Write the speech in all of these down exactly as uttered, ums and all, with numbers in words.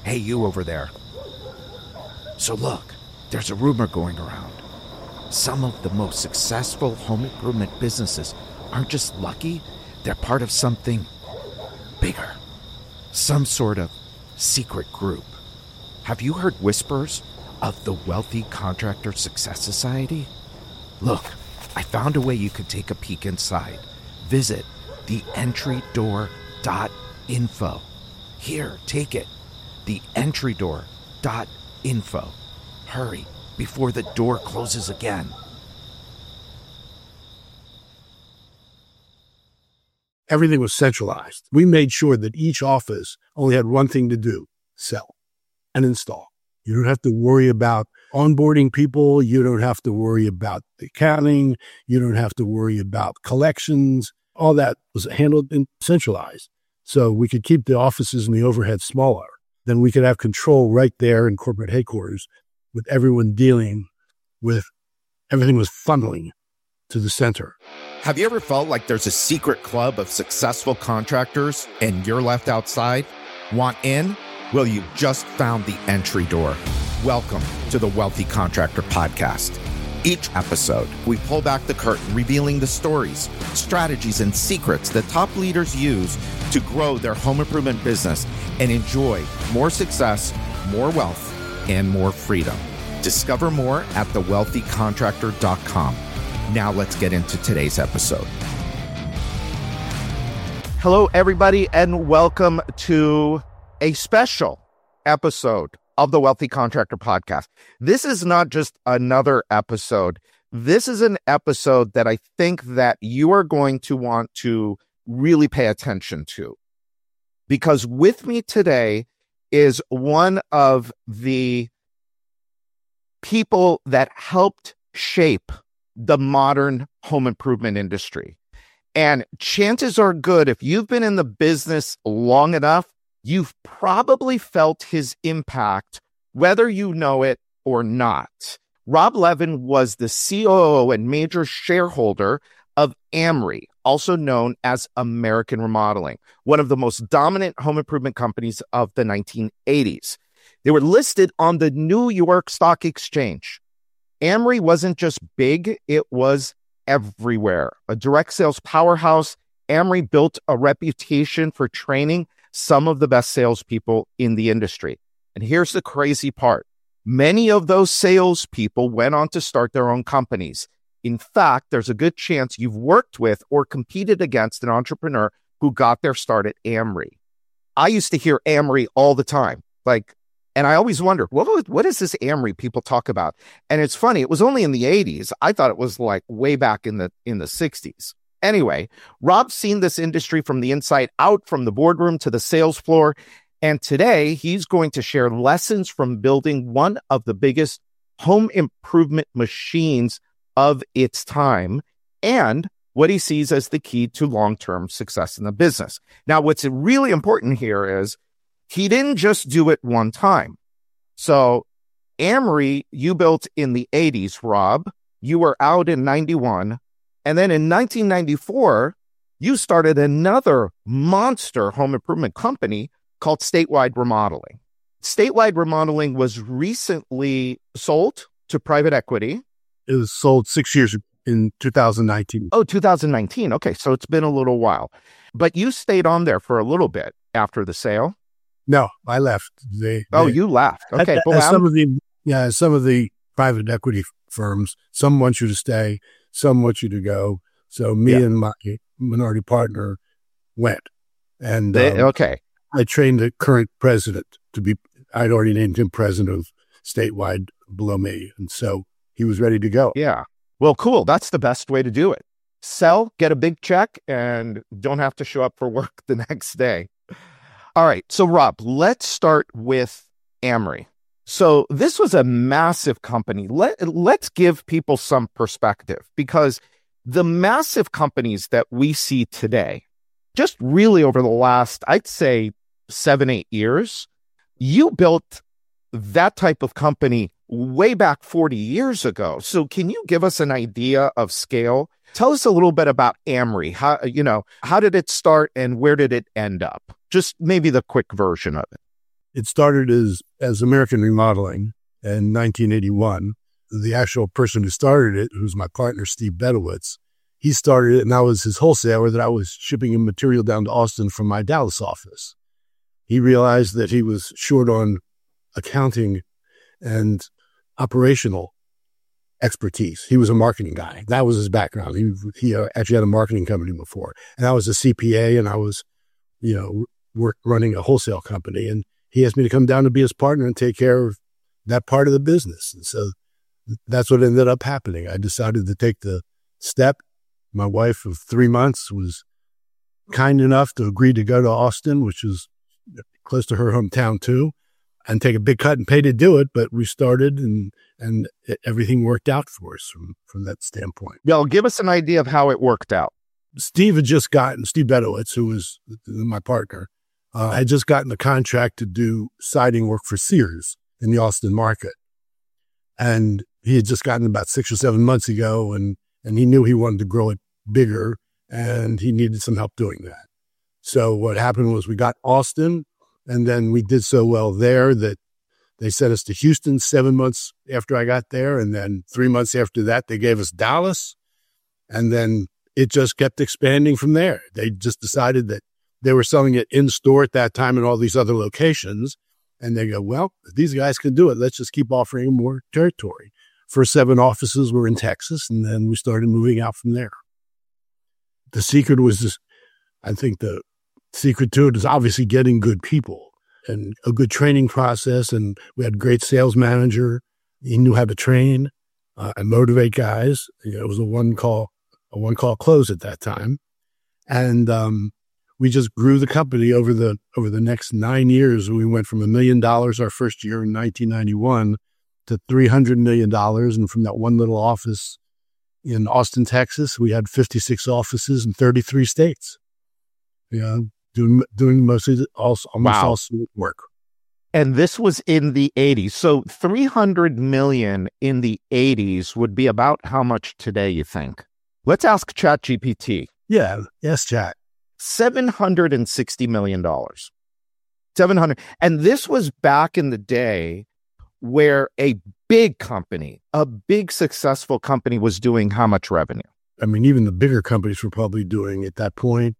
Hey, you over there. So look, there's a rumor going around. Some of the most successful home improvement businesses aren't just lucky, they're part of something bigger. Some sort of secret group. Have you heard whispers of the Wealthy Contractor Success Society? Look, I found a way you could take a peek inside. Visit the entry door dot info. Here, take it. the entry door dot info. Hurry, before the door closes again. Everything was centralized. We made sure that each office only had one thing to do: sell and install. You don't have to worry about onboarding people. You don't have to worry about the accounting. You don't have to worry about collections. All that was handled and centralized. So we could keep the offices and the overhead smaller. Then we could have control right there in corporate headquarters with everyone dealing with everything was funneling to the center. Have you ever felt like there's a secret club of successful contractors and you're left outside? Want in? Well, you just found the entry door. Welcome to the Wealthy Contractor Podcast. Each episode, we pull back the curtain, revealing the stories, strategies, and secrets that top leaders use to grow their home improvement business and enjoy more success, more wealth, and more freedom. Discover more at the wealthy contractor dot com. Now let's get into today's episode. Hello, everybody, and welcome to a special episode of the Wealthy Contractor Podcast. This is not just another episode. This is an episode that I think that you are going to want to really pay attention to. Because with me today is one of the people that helped shape the modern home improvement industry. And chances are good, if you've been in the business long enough, you've probably felt his impact, whether you know it or not. Rob Levin was the C O O and major shareholder of AMRI, also known as American Remodeling, one of the most dominant home improvement companies of the nineteen eighties. They were listed on the New York Stock Exchange. AMRI wasn't just big, it was everywhere. A direct sales powerhouse, AMRI built a reputation for training some of the best salespeople in the industry. And here's the crazy part. Many of those salespeople went on to start their own companies. In fact, there's a good chance you've worked with or competed against an entrepreneur who got their start at AMRI. I used to hear AMRI all the time. Like, and I always wondered, what, what is this AMRI people talk about? And it's funny, it was only in the eighties. I thought it was like way back in the in the sixties. Anyway, Rob's seen this industry from the inside out, from the boardroom to the sales floor. And today he's going to share lessons from building one of the biggest home improvement machines of its time and what he sees as the key to long-term success in the business. Now, what's really important here is he didn't just do it one time. So AMRI, you built in the eighties, Rob. You were out in ninety-one. And then in nineteen ninety-four, you started another monster home improvement company called Statewide Remodeling. Statewide Remodeling was recently sold to private equity. It was sold six years in two thousand nineteen. Oh, two thousand nineteen. Okay, so it's been a little while. But you stayed on there for a little bit after the sale. No, I left. They, oh, they, you left. Okay. As, as some of the yeah, as some of the private equity firms, some want you to stay, some want you to go. So me yeah. and my minority partner went, and they, um, okay, I trained the current president to be. I'd already named him president of Statewide below me, and so he was ready to go. Yeah. Well, cool. That's the best way to do it. Sell, get a big check, and don't have to show up for work the next day. All right. So, Rob, let's start with AMRI. So this was a massive company. Let, let's give people some perspective, because the massive companies that we see today, just really over the last, I'd say, seven, eight years, you built that type of company way back forty years ago. So can you give us an idea of scale? Tell us a little bit about AMRI. How, you know, how did it start and where did it end up? Just maybe the quick version of it. It started as, as American Remodeling in nineteen eighty-one. The actual person who started it, who's my partner, Steve Bedowitz, he started it, and I was his wholesaler that I was shipping him material down to Austin from my Dallas office. He realized that he was short on accounting and operational expertise. He was a marketing guy. That was his background. He he actually had a marketing company before. And I was a C P A, and I was, you know, work, running a wholesale company. And he asked me to come down to be his partner and take care of that part of the business. And so that's what ended up happening. I decided to take the step. My wife of three months was kind enough to agree to go to Austin, which is close to her hometown too, and take a big cut and pay to do it. But we started, and and it, everything worked out for us from, from that standpoint. Y'all, give us an idea of how it worked out. Steve had just gotten, Steve Bedowitz, who was my partner, uh, had just gotten a contract to do siding work for Sears in the Austin market. And he had just gotten about six or seven months ago, and, and he knew he wanted to grow it bigger, and he needed some help doing that. So what happened was we got Austin, and then we did so well there that they sent us to Houston seven months after I got there. And then three months after that, they gave us Dallas. And then it just kept expanding from there. They just decided that they were selling it in store at that time in all these other locations. And they go, well, if these guys can do it, let's just keep offering them more territory. First seven offices were in Texas, and then we started moving out from there. The secret was, just, I think the secret to it is obviously getting good people and a good training process. And we had a great sales manager. He knew how to train uh, and motivate guys. You know, it was a one call, a one call close at that time. And um, we just grew the company over the, over the next nine years. We went from a million dollars our first year in nineteen ninety-one to three hundred million dollars. And from that one little office in Austin, Texas, we had fifty-six offices in thirty-three states. You know, doing, doing mostly all, almost Wow. all suite work. And this was in the eighties. So three hundred million in the eighties would be about how much today, you think? Let's ask ChatGPT. Yeah. Yes, Chat. seven hundred sixty million dollars. seven hundred. And this was back in the day where a big company, a big successful company was doing how much revenue? I mean, even the bigger companies were probably doing at that point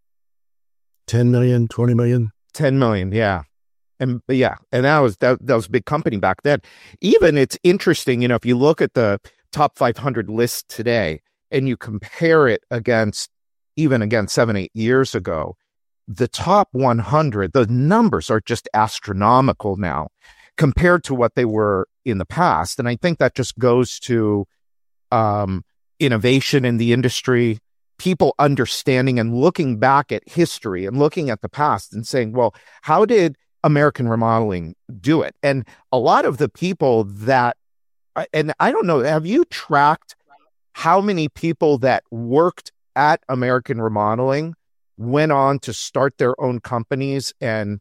ten million, twenty million. ten million, yeah. And yeah, and that was that, that was a big company back then. Even it's interesting, you know, if you look at the top five hundred list today and you compare it against even again seven, eight years ago, the top one hundred, the numbers are just astronomical now compared to what they were in the past. And I think that just goes to um, innovation in the industry, people understanding and looking back at history and looking at the past and saying, well, how did American Remodeling do it? And a lot of the people that, and I don't know, have you tracked how many people that worked at American Remodeling went on to start their own companies and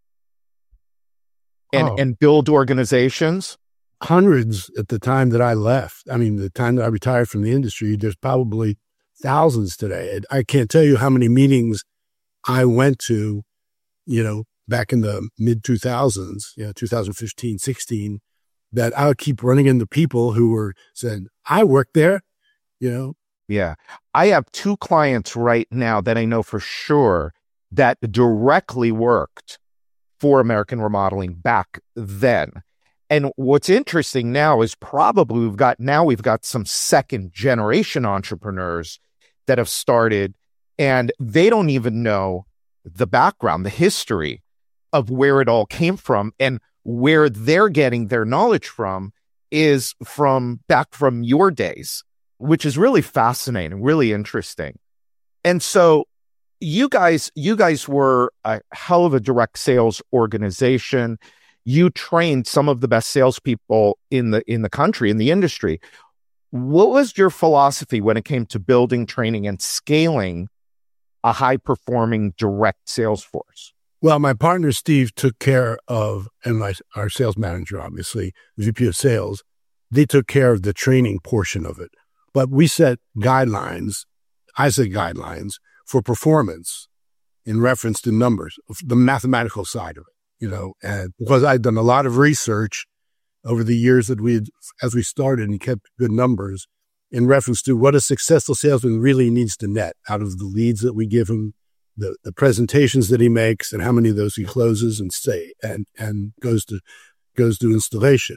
and, Oh. and build organizations? Hundreds at the time that I left. I mean, the time that I retired from the industry, there's probably thousands today. And I can't tell you how many meetings I went to, you know, back in the mid two thousands, you know, two thousand fifteen, sixteen, that I would keep running into people who were saying, I worked there, you know. Yeah. I have two clients right now that I know for sure that directly worked for American Remodeling back then. And what's interesting now is probably we've got, now we've got some second generation entrepreneurs that have started, and they don't even know the background, the history of where it all came from, and where they're getting their knowledge from is from back from your days, which is really fascinating, really interesting. And so you guys, you guys were a hell of a direct sales organization. You trained some of the best salespeople in the in the country, in the industry. What was your philosophy when it came to building, training, and scaling a high-performing direct sales force? Well, my partner, Steve, took care of, and my, our sales manager, obviously, V P of sales, they took care of the training portion of it. But we set guidelines, I set guidelines for performance in reference to numbers, the mathematical side of it. you know, and because I'd done a lot of research over the years that we had, as we started and kept good numbers in reference to what a successful salesman really needs to net out of the leads that we give him, the, the presentations that he makes, and how many of those he closes and say, and, and goes to, goes to installation.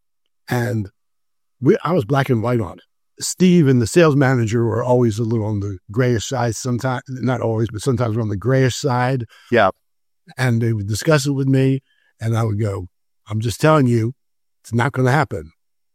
And we, I was black and white on it. Steve and the sales manager were always a little on the grayish side sometimes, not always, but sometimes we're on the grayish side. Yeah. And they would discuss it with me, and I would go, I'm just telling you, it's not going to happen.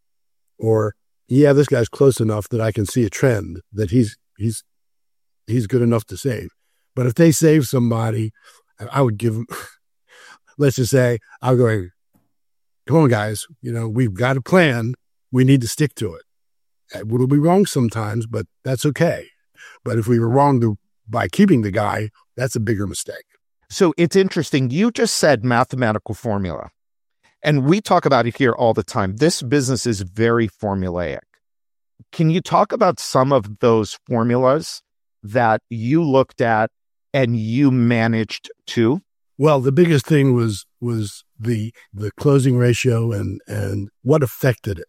Or, yeah, this guy's close enough that I can see a trend that he's he's he's good enough to save. But if they save somebody, I would give them, let's just say, I'll go, come on, guys, you know, we've got a plan. We need to stick to it. We'll be wrong sometimes, but that's okay. But if we were wrong to, by keeping the guy, that's a bigger mistake. So it's interesting. You just said mathematical formula, and we talk about it here all the time. This business is very formulaic. Can you talk about some of those formulas that you looked at and you managed to? Well, the biggest thing was was the the closing ratio and and what affected it.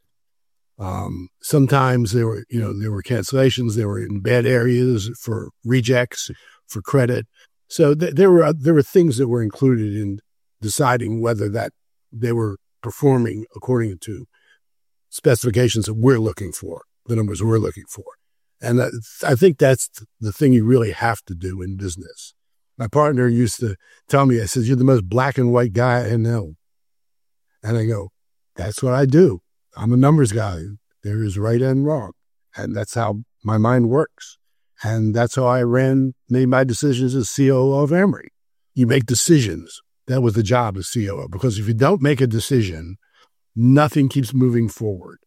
Um, sometimes there were, you know, there were cancellations. They were in bad areas for rejects, for credit. So th- there were there were things that were included in deciding whether that they were performing according to specifications that we're looking for, the numbers we're looking for. And that, I think that's the thing you really have to do in business. My partner used to tell me, I said, you're the most black and white guy I know. And I go, that's what I do. I'm a numbers guy. There is right and wrong. And that's how my mind works. And that's how I ran, made my decisions as C O O of Emory. You make decisions. That was the job as C O O. Because if you don't make a decision, nothing keeps moving forward.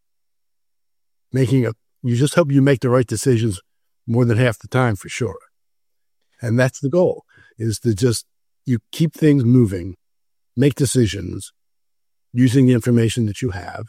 Making a, you just hope you make the right decisions more than half the time for sure. And that's the goal, is to just, you keep things moving, make decisions, using the information that you have,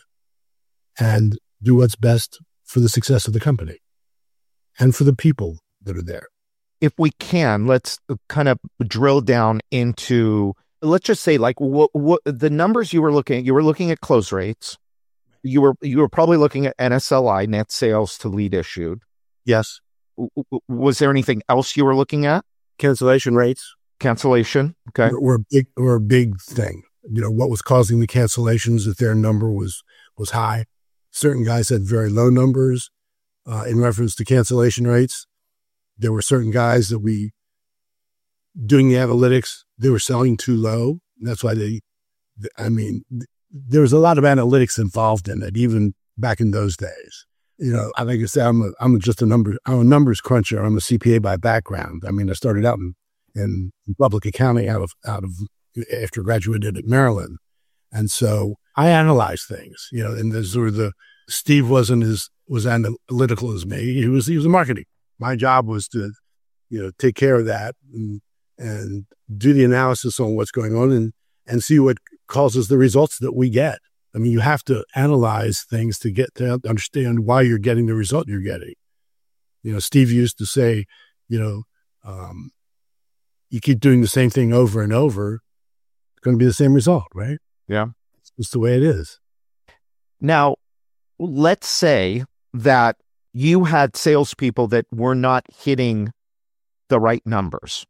and do what's best for the success of the company and for the people that are there. If we can, let's kind of drill down into, let's just say, like, what, what the numbers you were looking at. You were looking at close rates. You were you were probably looking at N S L I, net sales to lead issued. Yes. Was there anything else you were looking at? Cancellation rates. Cancellation. Okay. Were, were a big were a big thing. You know, what was causing the cancellations, if their number was was high. Certain guys had very low numbers uh, in reference to cancellation rates. There were certain guys that we, doing the analytics, they were selling too low. That's why they, I mean, there was a lot of analytics involved in it, even back in those days. You know, I think I said, I'm a, I'm just a number, I'm a numbers cruncher. I'm a C P A by background. I mean, I started out in, in public accounting out of, out of, after graduated at Maryland. And so I analyze things, you know, and there's sort of the, Steve wasn't as, was analytical as me. He was, he was a marketing. My job was to, you know, take care of that and, and do the analysis on what's going on and, and see what causes the results that we get. I mean, you have to analyze things to get to understand why you're getting the result you're getting. You know, Steve used to say, you know, um, you keep doing the same thing over and over, it's going to be the same result, right? Yeah. It's just the way it is. Now, let's say that you had salespeople that were not hitting the right numbers.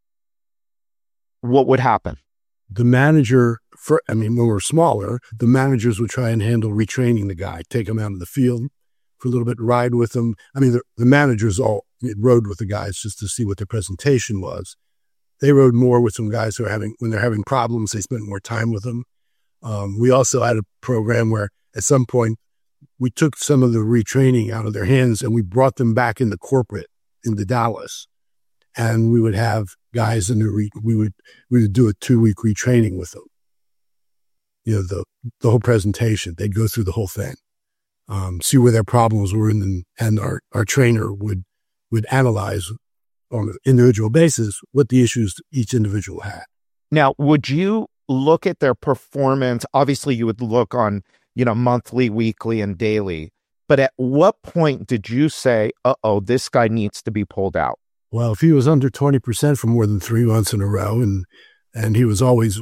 What would happen? The manager, for, I mean, when we're smaller, the managers would try and handle retraining the guy, take him out of the field for a little bit, ride with them. I mean, the, the managers all rode with the guys just to see what their presentation was. They rode more with some guys who are having, when they're having problems, they spent more time with them. Um, we also had a program where at some point we took some of the retraining out of their hands and we brought them back into corporate, into Dallas. And we would have guys in the, re, we would, we would do a two week retraining with them. You know, the, the whole presentation, they'd go through the whole thing, um, see where their problems were. And then, and our, our trainer would, would analyze on an individual basis what the issues each individual had. Now, would you look at their performance? Obviously you would look on, you know, monthly, weekly, and daily. But at what point did you say, uh-oh, this guy needs to be pulled out? Well, if he was under twenty percent for more than three months in a row and and he was always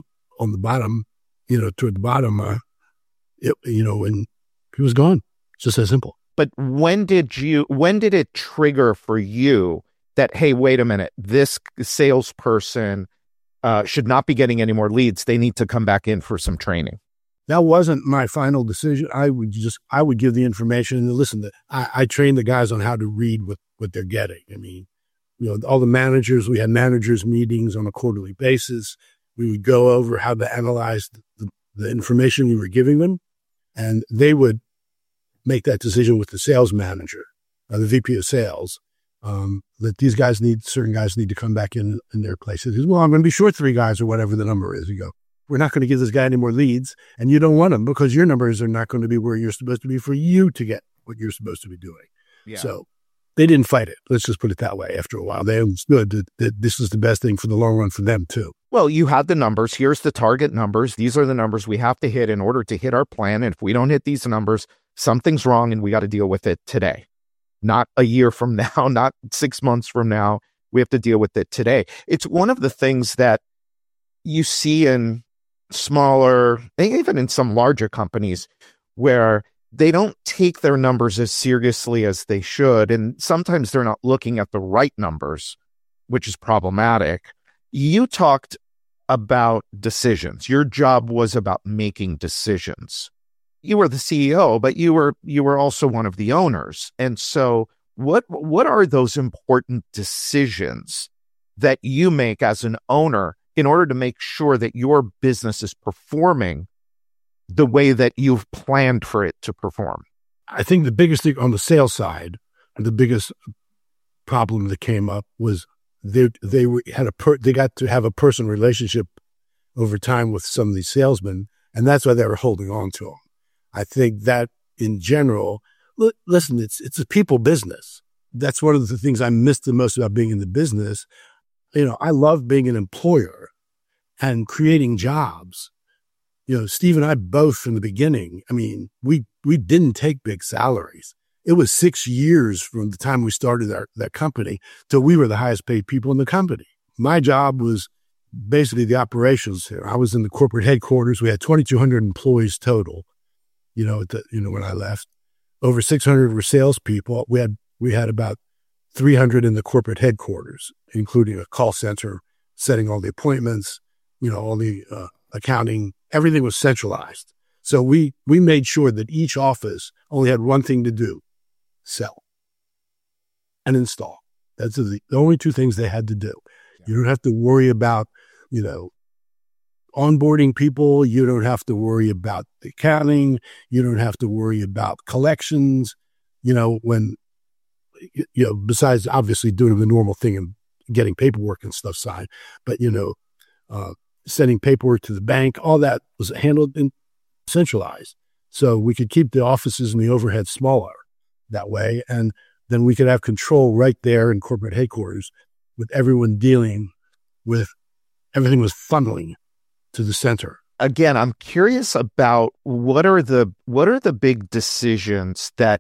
on the bottom, you know, toward the bottom, uh, it, you know, and he was gone. It's just that simple. But when did you, when did it trigger for you that, hey, wait a minute, this salesperson uh, should not be getting any more leads. They need to come back in for some training? That wasn't my final decision. I would just, I would give the information and listen. To, I, I train the guys on how to read what, what they're getting. I mean, you know, all the managers, we had managers meetings on a quarterly basis. We would go over how to analyze the, the information we were giving them, and they would make that decision with the sales manager, uh, the V P of sales, um, that these guys need, certain guys need to come back in, in their places. Well, I'm going to be short three guys or whatever the number is. You go, we're not going to give this guy any more leads, and you don't want them because your numbers are not going to be where you're supposed to be for you to get what you're supposed to be doing. Yeah. So they didn't fight it. Let's just put it that way. After a while, they understood that, that this is the best thing for the long run for them too. Well, you had the numbers. Here's the target numbers. These are the numbers we have to hit in order to hit our plan. And if we don't hit these numbers, something's wrong and we got to deal with it today. Not a year from now, not six months from now. We have to deal with it today. It's one of the things that you see in smaller, even in some larger companies, where they don't take their numbers as seriously as they should. And sometimes they're not looking at the right numbers, which is problematic. You talked about decisions. Your job was about making decisions. You were the C E O, but you were you were also one of the owners. And so what what are those important decisions that you make as an owner in order to make sure that your business is performing the way that you've planned for it to perform? I think the biggest thing on the sales side, the biggest problem that came up was they they had a per, they got to have a personal relationship over time with some of these salesmen, and that's why they were holding on to them. I think that in general, l- listen, it's it's a people business. That's one of the things I miss the most about being in the business. You know, I love being an employer and creating jobs. You know, Steve and I both from the beginning, I mean, we, we didn't take big salaries. It was six years from the time we started our, that company till we were the highest paid people in the company. My job was basically the operations here. I was in the corporate headquarters. We had twenty-two hundred employees total, you know, at the, you know, when I left. Over six hundred were salespeople. We had, we had about three hundred in the corporate headquarters, including a call center, setting all the appointments, you know, all the uh, accounting. Everything was centralized. So we, we made sure that each office only had one thing to do: sell and install. That's the, the only two things they had to do. Yeah. You don't have to worry about, you know, onboarding people. You don't have to worry about the accounting. You don't have to worry about collections, you know, when, you know, besides obviously doing the normal thing and getting paperwork and stuff signed, but, you know, uh, sending paperwork to the bank, all that was handled and centralized. So we could keep the offices and the overhead smaller that way. And then we could have control right there in corporate headquarters with everyone dealing with, everything was funneling to the center. Again, I'm curious about what are the, what are the big decisions that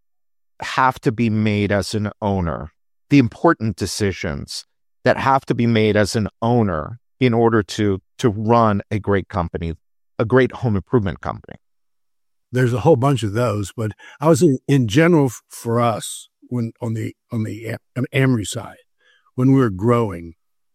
have to be made as an owner, the important decisions that have to be made as an owner in order to to run a great company, a great home improvement company? There's a whole bunch of those, but I was in, in general f- for us when on the on the Am- Amory side, when we were growing,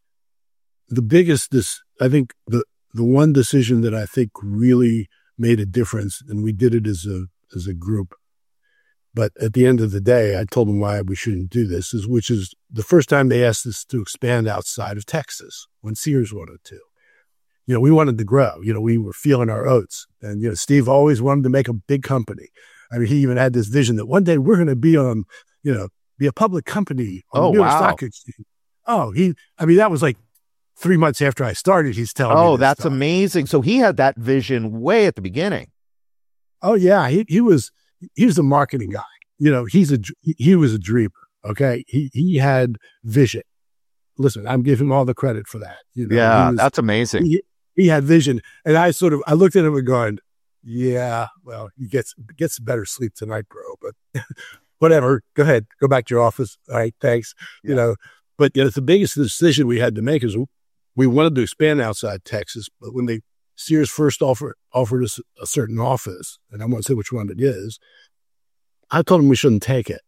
the biggest this I think the the one decision that I think really made a difference, and we did it as a as a group. But at the end of the day, I told them why we shouldn't do this, is which is the first time they asked us to expand outside of Texas when Sears wanted to. You know, we wanted to grow. You know, we were feeling our oats. And, you know, Steve always wanted to make a big company. I mean, he even had this vision that one day we're going to be on, you know, be a public company on oh, the New York wow. Stock Exchange. Oh, he, I mean, that was like three months after I started, he's telling oh, me. Oh, that's stuff. amazing. So he had that vision way at the beginning. Oh, yeah. He, he was, he was the marketing guy. You know, he's a, he was a dreamer. Okay. He, he had vision. Listen, I'm giving him all the credit for that. You know, yeah. was, that's amazing. He, he had vision. And I sort of, I looked at him and going, yeah, well, he gets, gets better sleep tonight, bro, but whatever. Go ahead. Go back to your office. All right. Thanks. Yeah. You know, but you know, the biggest decision we had to make is we wanted to expand outside Texas, but when they, Sears first offer, offered us a certain office, and I won't say which one it is, I told them we shouldn't take it.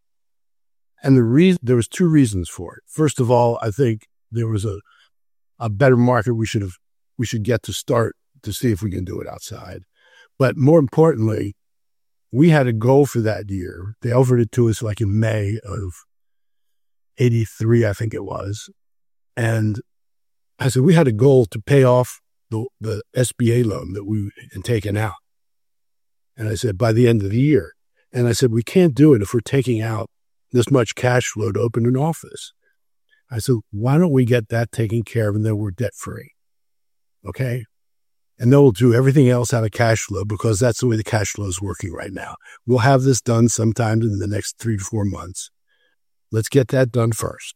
And the reason, there was two reasons for it. First of all, I think there was a, a better market we should have, we should get to start to see if we can do it outside. But more importantly, we had a goal for that year. They offered it to us like in May of eighty-three, I think it was. And I said, we had a goal to pay off the, the S B A loan that we had taken out. And I said, by the end of the year. And I said, we can't do it if we're taking out this much cash flow to open an office. I said, why don't we get that taken care of and then we're debt free? Okay. And then we'll do everything else out of cash flow because that's the way the cash flow is working right now. We'll have this done sometime in the next three to four months. Let's get that done first.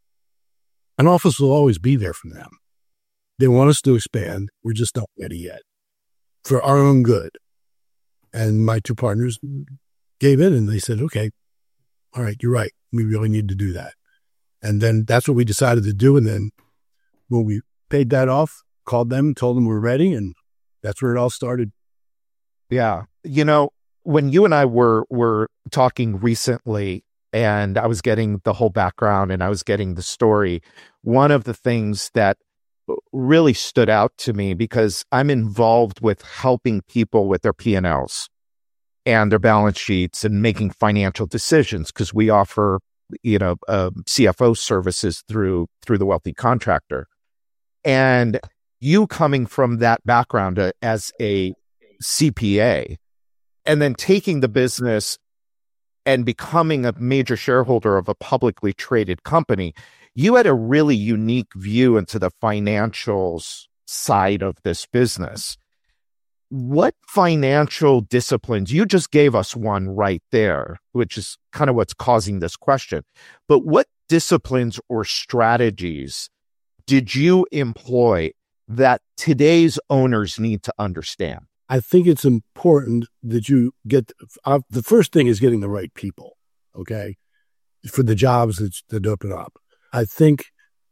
An office will always be there for them. They want us to expand. We're just not ready yet for our own good. And my two partners gave in and they said, okay, all right, you're right. We really need to do that. And then that's what we decided to do. And then when we paid that off, called them, told them we're ready, and that's where it all started. Yeah. You know, when you and I were were talking recently, and I was getting the whole background and I was getting the story, one of the things that really stood out to me, because I'm involved with helping people with their P and Ls and their balance sheets and making financial decisions, because we offer, you know, uh, C F O services through through the Wealthy Contractor. And you coming from that background uh, as a C P A, and then taking the business and becoming a major shareholder of a publicly traded company, you had a really unique view into the financials side of this business. What financial disciplines, you just gave us one right there, which is kind of what's causing this question, but what disciplines or strategies did you employ that today's owners need to understand? I think it's important that you get, uh, the first thing is getting the right people, okay, for the jobs that, that open up. I think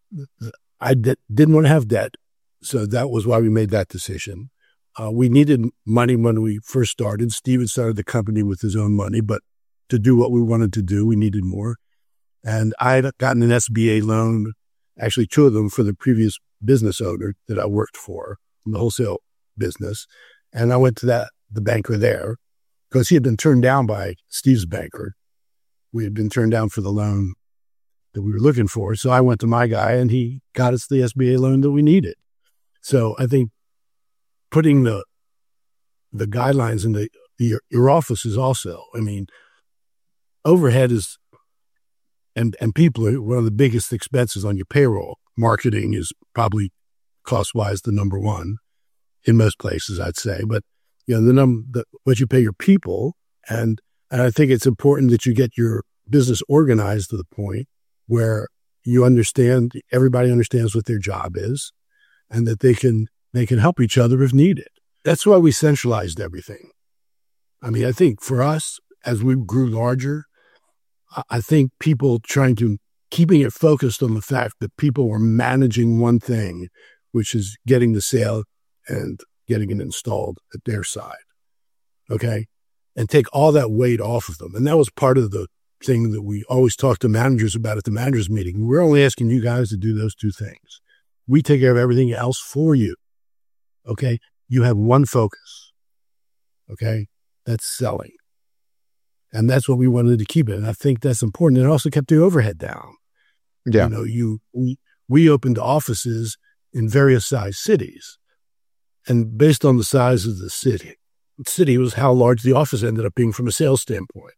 I d- didn't want to have debt, so that was why we made that decision. Uh, we needed money when we first started. Steven started the company with his own money, but to do what we wanted to do, we needed more. And I had gotten an S B A loan, actually two of them, for the previous business owner that I worked for in the wholesale business. And I went to that the banker there because he had been turned down by Steve's banker. We had been turned down for the loan that we were looking for. So I went to my guy and he got us the S B A loan that we needed. So I think putting the the guidelines in the, the your office is also, I mean, overhead is, and, and people are one of the biggest expenses on your payroll. Marketing is probably cost-wise the number one in most places, I'd say. But, you know, the number, the, what you pay your people, and, and I think it's important that you get your business organized to the point where you understand, everybody understands what their job is, and that they can, they can help each other if needed. That's why we centralized everything. I mean, I think for us, as we grew larger, I think people trying to, keeping it focused on the fact that people were managing one thing, which is getting the sale and getting it installed at their side, okay? And take all that weight off of them. And that was part of the thing that we always talk to managers about at the managers meeting. We're only asking you guys to do those two things. We take care of everything else for you, okay? You have one focus, okay? That's selling. And that's what we wanted to keep it. And I think that's important. It also kept the overhead down. Yeah. You know, you we, we opened offices in various size cities. And based on the size of the city, city was how large the office ended up being from a sales standpoint.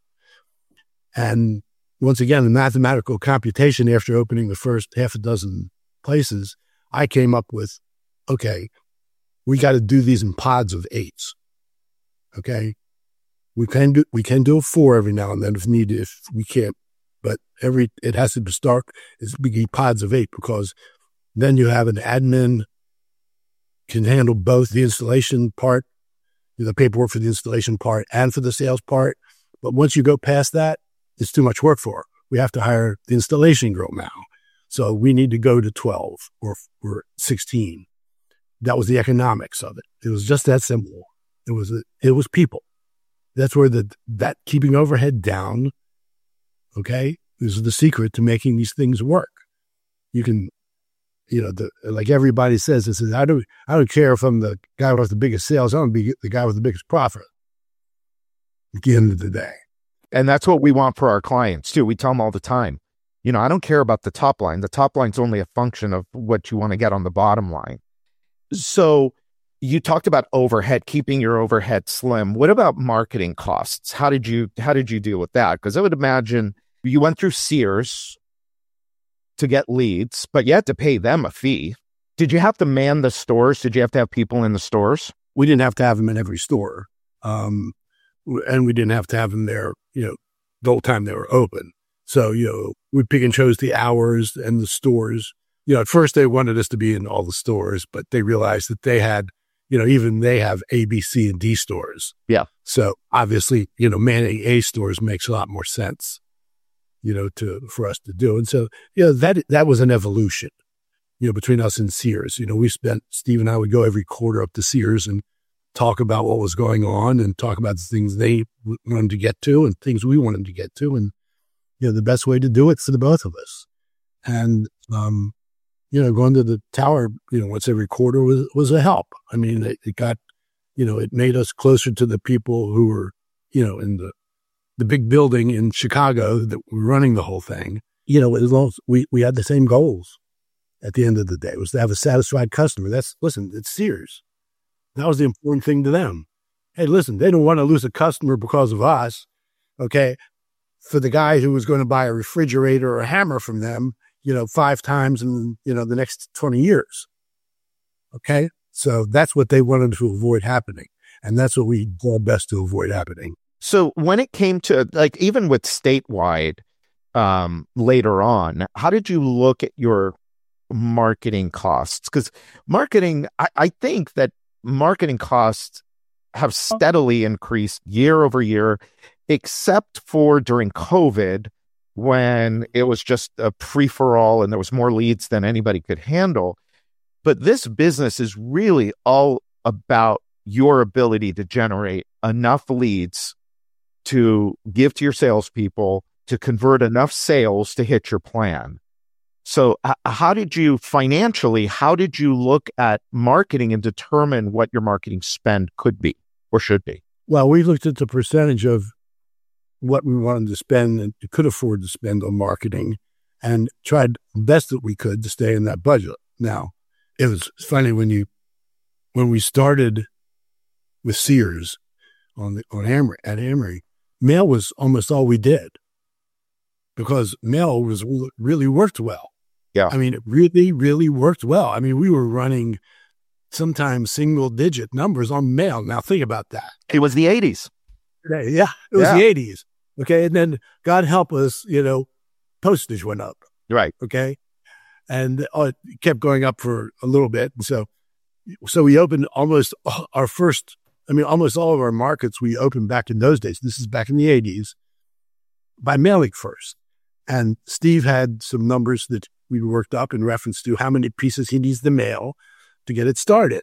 And once again, the mathematical computation after opening the first half a dozen places, I came up with, okay, we got to do these in pods of eights. Okay. We can do, we can do a four every now and then if needed, if we can't, but every, it has to start as big pods of eight, because then you have an admin can handle both the installation part, the paperwork for the installation part and for the sales part. But once you go past that, it's too much work for her. We have to hire the installation girl now. So we need to go to twelve or, or sixteen. that was the economics of it. It was just that simple. It was, it was people. That's where the, that keeping overhead down, okay, is the secret to making these things work. You can, you know, the, like everybody says, it says, I don't, I don't care if I'm the guy with the biggest sales. I want to be the guy with the biggest profit at the end of the day. And that's what we want for our clients too. We tell them all the time, you know, I don't care about the top line. The top line's only a function of what you want to get on the bottom line. So you talked about overhead, keeping your overhead slim. What about marketing costs? How did you, how did you deal with that? Because I would imagine you went through Sears to get leads, but you had to pay them a fee. Did you have to man the stores? Did you have to have people in the stores? We didn't have to have them in every store. Um, and we didn't have to have them there, you know, the whole time they were open. So, you know, we pick and chose the hours and the stores. You know, at first they wanted us to be in all the stores, but they realized that they had, you know, even they have A, B, C, and D stores. Yeah. So obviously, you know, managing A stores makes a lot more sense, you know, to, for us to do. And so, you know, that, that was an evolution, you know, between us and Sears. You know, we spent, Steve and I would go every quarter up to Sears and talk about what was going on and talk about the things they wanted to get to and things we wanted to get to. And, you know, the best way to do it for the both of us. And, um, you know, going to the tower, you know, once every quarter was, was a help. I mean, it, it got, you know, it made us closer to the people who were, you know, in the, the big building in Chicago that were running the whole thing. You know, as long as we, we had the same goals at the end of the day, was to have a satisfied customer. That's, listen, it's Sears. That was the important thing to them. Hey, listen, they don't want to lose a customer because of us. Okay. For the guy who was going to buy a refrigerator or a hammer from them, you know, five times in, you know, the next twenty years. Okay. So that's what they wanted to avoid happening. And that's what we do our best to avoid happening. So when it came to, like, even with statewide, um, later on, how did you look at your marketing costs? Because marketing, I, I think that marketing costs have steadily increased year over year, except for during COVID, when it was just a free-for-all and there was more leads than anybody could handle. But this business is really all about your ability to generate enough leads to give to your salespeople, to convert enough sales to hit your plan. So uh, how did you financially, how did you look at marketing and determine what your marketing spend could be or should be? Well, we looked at the percentage of what we wanted to spend and could afford to spend on marketing and tried the best that we could to stay in that budget. Now, it was funny when you, when we started with Sears on the, on Amory, at Amory, mail was almost all we did because mail was really worked well. Yeah. I mean, it really, really worked well. I mean, we were running sometimes single digit numbers on mail. Now think about that. It was the eighties. Yeah. It was yeah. the eighties. Okay. And then God help us, you know, postage went up. Right. Okay. And uh, it kept going up for a little bit. And so, so we opened almost our first, I mean, almost all of our markets we opened back in those days. This is back in the eighties by mailing first. And Steve had some numbers that we worked up in reference to how many pieces he needs to mail to get it started,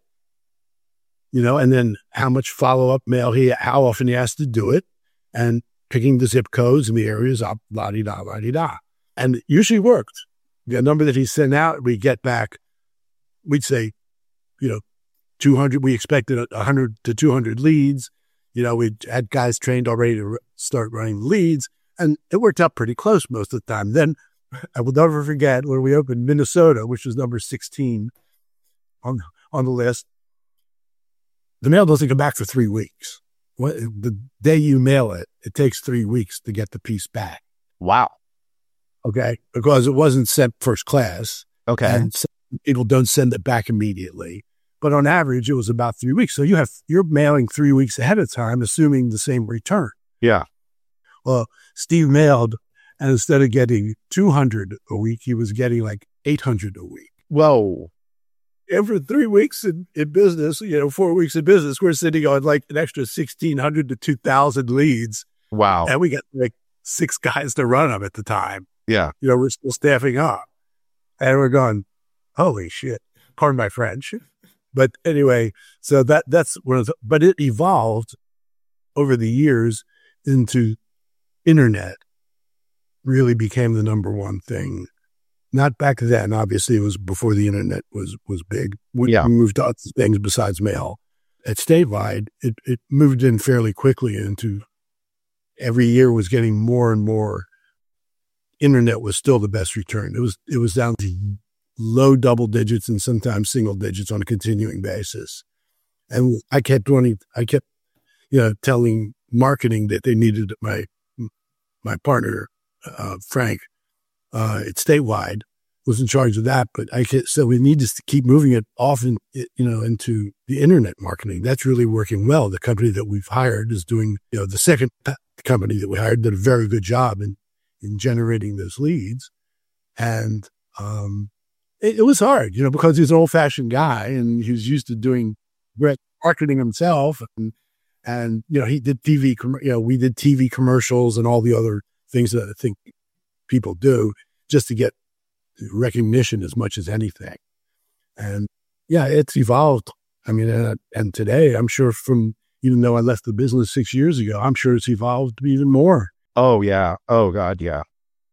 you know, and then how much follow-up mail he, how often he has to do it, and picking the zip codes and the areas up, la-di-da, la-di-da. And it usually worked. The number that he sent out, we get back, we'd say, you know, two hundred, we expected one hundred to two hundred leads. You know, we had guys trained already to start running leads, and it worked out pretty close most of the time. Then I will never forget when we opened Minnesota, which was number sixteen on, on the list. The mail doesn't come back for three weeks. What, the day you mail it, it takes three weeks to get the piece back. Wow. Okay. Because it wasn't sent first class. Okay. And people don't send it back immediately. But on average, it was about three weeks. So you have, you're mailing three weeks ahead of time, assuming the same return. Yeah. Well, Steve mailed, and instead of getting two hundred a week, he was getting like eight hundred a week. Whoa. And for three weeks in, in business, you know, four weeks in business, we're sitting on like an extra sixteen hundred to two thousand leads. Wow. And we got like six guys to run them at the time. Yeah. You know, we're still staffing up. And we're going, holy shit. Pardon my French. But anyway, so that that's one of the, but it evolved over the years into internet really became the number one thing. Not back then, obviously it was before the internet was, was big. We, Yeah. we moved to other things besides mail. At Statewide, it, it moved in fairly quickly into every year was getting more and more. Internet was still the best return. It was, it was down to low double digits and sometimes single digits on a continuing basis. And I kept wanting, I kept, you know, telling marketing that they needed my, my partner, uh, Frank, uh, at Statewide was in charge of that, but I could, so we need to keep moving it off in, you know, into the internet marketing. That's really working well. The company that we've hired is doing, you know, the second company that we hired did a very good job in, in generating those leads. And, um, it, it was hard, you know, because he's an old fashioned guy and he was used to doing direct marketing himself. And, and, you know, he did T V, you know, we did T V commercials and all the other things that I think people do just to get recognition as much as anything. And yeah, it's evolved. I mean, and, and today I'm sure from, even though I left the business six years ago, I'm sure it's evolved even more. Oh, yeah. Oh, God, yeah.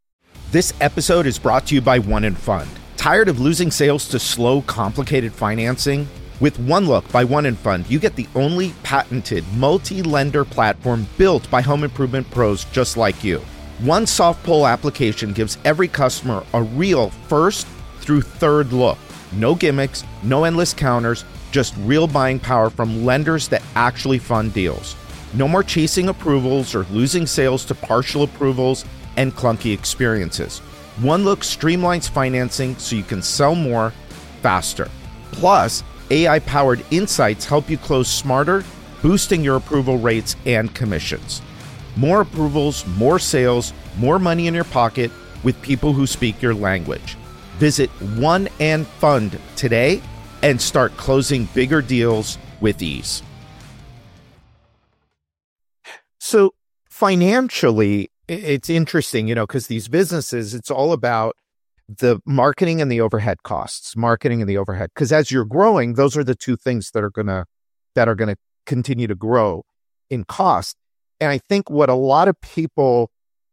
This episode is brought to you by One and Fund. Tired of losing sales to slow, complicated financing? With OneLook by One and Fund, you get the only patented multi-lender platform built by home improvement pros just like you. One soft pull application gives every customer a real first through third look. No gimmicks, no endless counters, just real buying power from lenders that actually fund deals. No more chasing approvals or losing sales to partial approvals and clunky experiences. OneLook streamlines financing so you can sell more faster. Plus, A I-powered insights help you close smarter, boosting your approval rates and commissions. More approvals, more sales, more money in your pocket with people who speak your language. Visit One and Fund today and start closing bigger deals with ease. So financially, it's interesting, you know, because these businesses, it's all about the marketing and the overhead costs, marketing and the overhead. Because as you're growing, those are the two things that are gonna that are gonna continue to grow in cost. And I think what a lot of people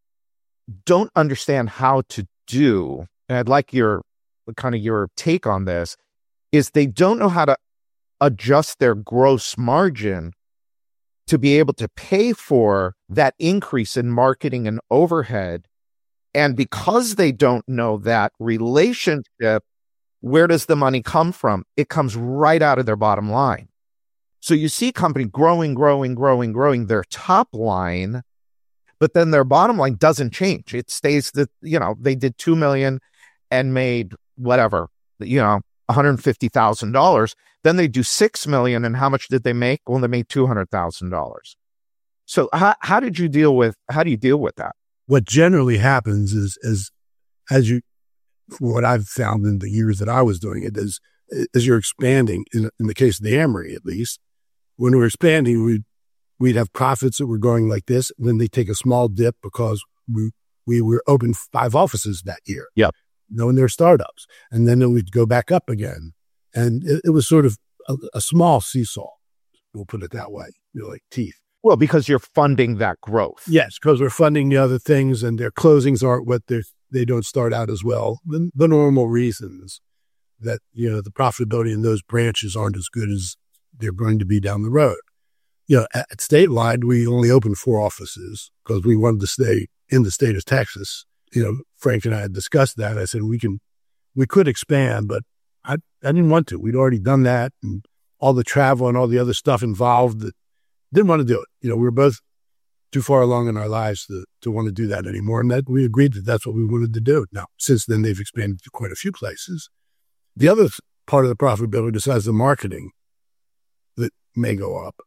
don't understand how to do, and I'd like your kind of your take on this, is they don't know how to adjust their gross margin to be able to pay for that increase in marketing and overhead. And because they don't know that relationship, where does the money come from? It comes right out of their bottom line. So you see a company growing, growing, growing, growing their top line, but then their bottom line doesn't change. It stays that, you know, they did two million and made whatever, you know, one hundred fifty thousand dollars. Then they do six million. And how much did they make? Well, they made two hundred thousand dollars. So how, how did you deal with, how do you deal with that? What generally happens is, is as you, what I've found in the years that I was doing it is, as you're expanding, in, in the case of the Amory, at least, when we're expanding, we'd, we'd have profits that were going like this. And then they take a small dip because we, we were open five offices that year. Yep. Knowing they're startups. And then it would go back up again. And it, it was sort of a, a small seesaw. We'll put it that way, you know, like teeth. Well, because you're funding that growth. Yes, because we're funding the other things and their closings aren't what they're, they don't start out as well. The, the normal reasons that, you know, the profitability in those branches aren't as good as they're going to be down the road. You know, at, at Statewide, we only opened four offices because we wanted to stay in the state of Texas. You know, Frank and I had discussed that. I said, we can, we could expand, but I, I didn't want to. We'd already done that and all the travel and all the other stuff involved that didn't want to do it. You know, we were both too far along in our lives to, to want to do that anymore. And that we agreed that that's what we wanted to do. Now, since then, they've expanded to quite a few places. The other part of the profitability, besides the marketing that may go up,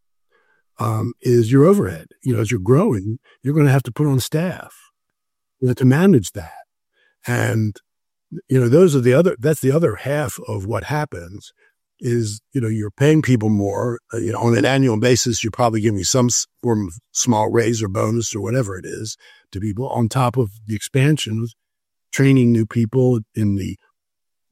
um, is your overhead. You know, as you're growing, you're going to have to put on staff, you know, to manage that. And, you know, those are the other, that's the other half of what happens is, you know, you're paying people more, uh, you know, on an annual basis, you're probably giving some form of small raise or bonus or whatever it is to people on top of the expansion, training new people in the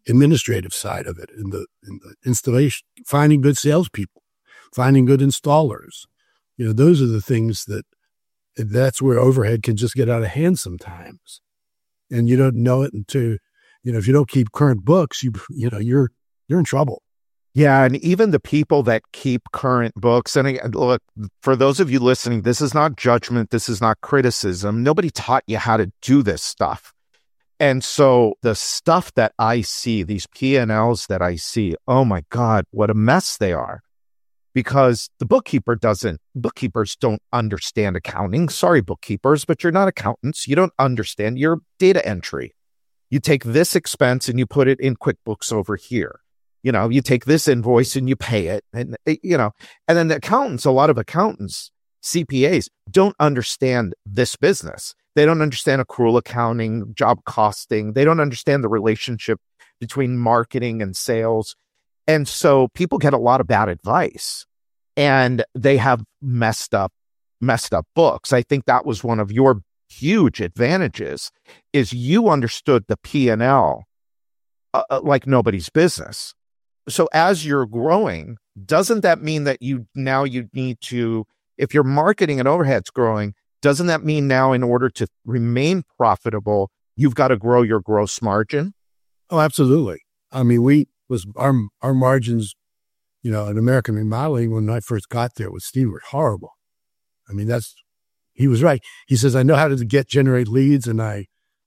administrative side of it, in the, in the installation, finding good salespeople, finding good installers. You know, those are the things that, that's where overhead can just get out of hand sometimes. And you don't know it until, you know, if you don't keep current books, you, you know, you're, you're in trouble. Yeah. And even the people that keep current books, and again, look, for those of you listening, this is not judgment. This is not criticism. Nobody taught you how to do this stuff. And so the stuff that I see, these P and Ls that I see, oh my God, what a mess they are. Because the bookkeeper doesn't, bookkeepers don't understand accounting. Sorry, bookkeepers, but you're not accountants. You don't understand your data entry. You take this expense and you put it in QuickBooks over here. You know, you take this invoice and you pay it. And, you know, and then the accountants, a lot of accountants, C P As, don't understand this business. They don't understand accrual accounting, job costing. They don't understand the relationship between marketing and sales. And so people get a lot of bad advice and they have messed up, messed up books. I think that was one of your huge advantages is you understood the P and L uh, like nobody's business. So as you're growing, doesn't that mean that you now you need to, if your marketing and overhead's growing, doesn't that mean now in order to remain profitable, you've got to grow your gross margin? Oh, absolutely. I mean, we, was our our margins, you know, in American Remodeling when I first got there with Steve were horrible. I mean, that's, he was right. He says, I know how to get, generate leads and I,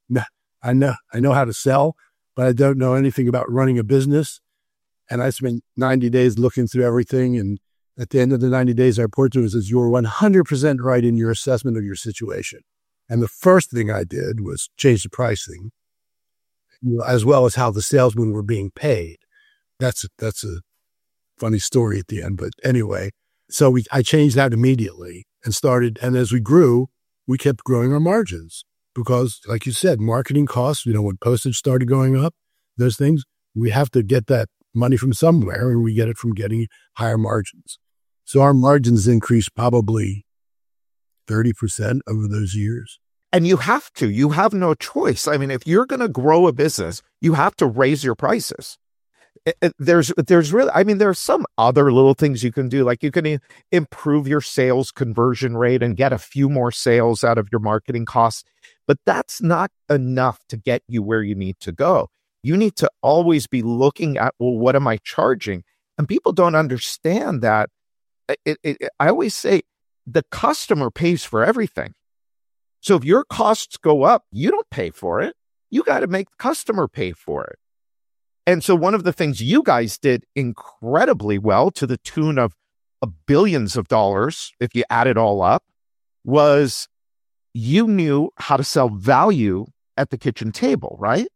I know, I know how to sell, but I don't know anything about running a business. And I spent ninety days looking through everything. And at the end of the ninety days, I report to him and says, you're one hundred percent right in your assessment of your situation. And the first thing I did was change the pricing, you know, as well as how the salesmen were being paid. That's a, that's a funny story at the end, but anyway, so we, I changed that immediately and started. And as we grew, we kept growing our margins because like you said, marketing costs, you know, when postage started going up, those things, we have to get that money from somewhere and we get it from getting higher margins. So our margins increased probably thirty percent over those years. And you have to, you have no choice. I mean, if you're going to grow a business, you have to raise your prices. It, it, there's, there's really, I mean, there are some other little things you can do. Like you can i- improve your sales conversion rate and get a few more sales out of your marketing costs, but that's not enough to get you where you need to go. You need to always be looking at, well, what am I charging? And people don't understand that. It, it, it, I always say the customer pays for everything. So if your costs go up, you don't pay for it. You got to make the customer pay for it. And so one of the things you guys did incredibly well to the tune of uh, billions of dollars, if you add it all up, was you knew how to sell value at the kitchen table, right?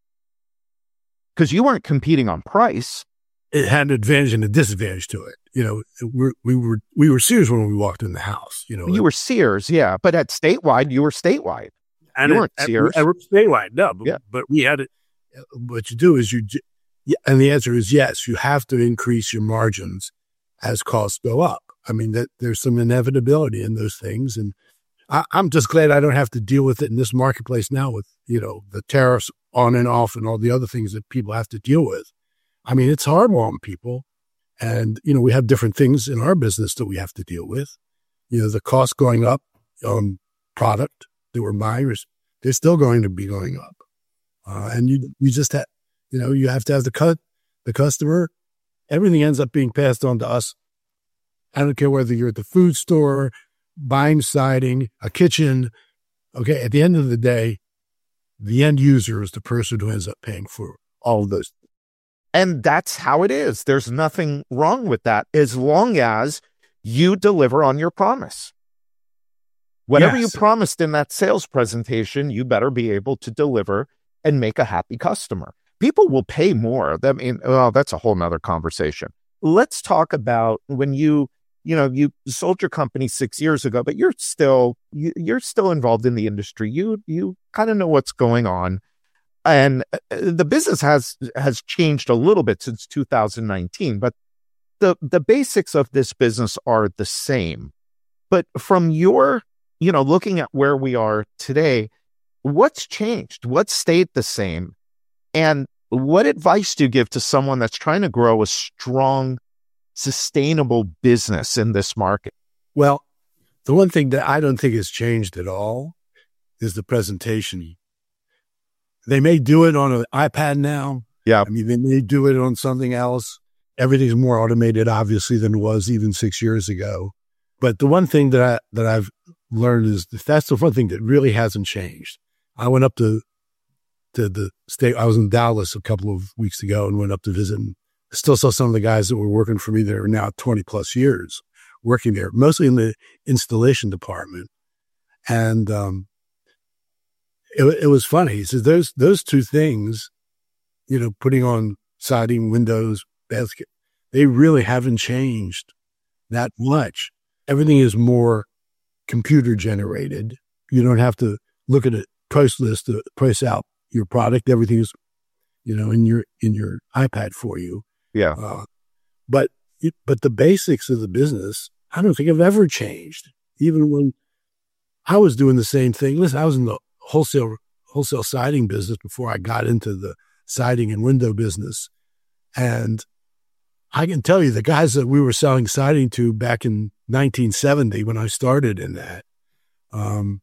Because you weren't competing on price. It had an advantage and a disadvantage to it. You know, we're, we were we were Sears when we walked in the house. You know, You were Sears, yeah. But at statewide, you were statewide. and you it- weren't and Sears. we- and we're statewide, no, but, Yeah. but we had it. What you do is you, j- yeah, and the answer is yes. You have to increase your margins as costs go up. I mean, that there's some inevitability in those things, and I, I'm just glad I don't have to deal with it in this marketplace now with, you know, the tariffs on and off and all the other things that people have to deal with. I mean, it's hard on people. And, you know, we have different things in our business that we have to deal with. You know, the cost going up on product that we're buying, is- they're still going to be going up. Uh, and you you just have, you know, you have to have the cut, the customer. Everything ends up being passed on to us. I don't care whether you're at the food store, buying siding, a kitchen. Okay, at the end of the day, the end user is the person who ends up paying for all of those. And that's how it is. There's nothing wrong with that as long as you deliver on your promise. Whatever Yes. you promised in that sales presentation, you better be able to deliver and make a happy customer. People will pay more. I mean, well, that's a whole nother conversation. Let's talk about when you, you know, you sold your company six years ago, but you're still, you, you're still involved in the industry. You, you kind of know what's going on. And uh, the business has has changed a little bit since two thousand nineteen, but the the basics of this business are the same. But from your, you know, looking at where we are today, what's changed? What stayed the same? And what advice do you give to someone that's trying to grow a strong, sustainable business in this market? Well, the one thing that I don't think has changed at all is the presentation. They may do it on an iPad now. Yeah. I mean, they may do it on something else. Everything's more automated, obviously, than it was even six years ago. But the one thing that I, that I've learned is that that's the one thing that really hasn't changed. I went up to to the state. I was in Dallas a couple of weeks ago and went up to visit. And I still saw some of the guys that were working for me that are now twenty plus years working there, mostly in the installation department. And um, it, it was funny. He says those those two things, you know, putting on siding, windows, basket, they really haven't changed that much. Everything is more computer generated. You don't have to look at a price list to price out your product. Everything is, you know, in your in your iPad for you. Yeah. Uh, but but the basics of the business, I don't think have ever changed. Even when I was doing the same thing. Listen, I was in the wholesale wholesale siding business before I got into the siding and window business, and I can tell you the guys that we were selling siding to back in nineteen seventy when I started in that. Um,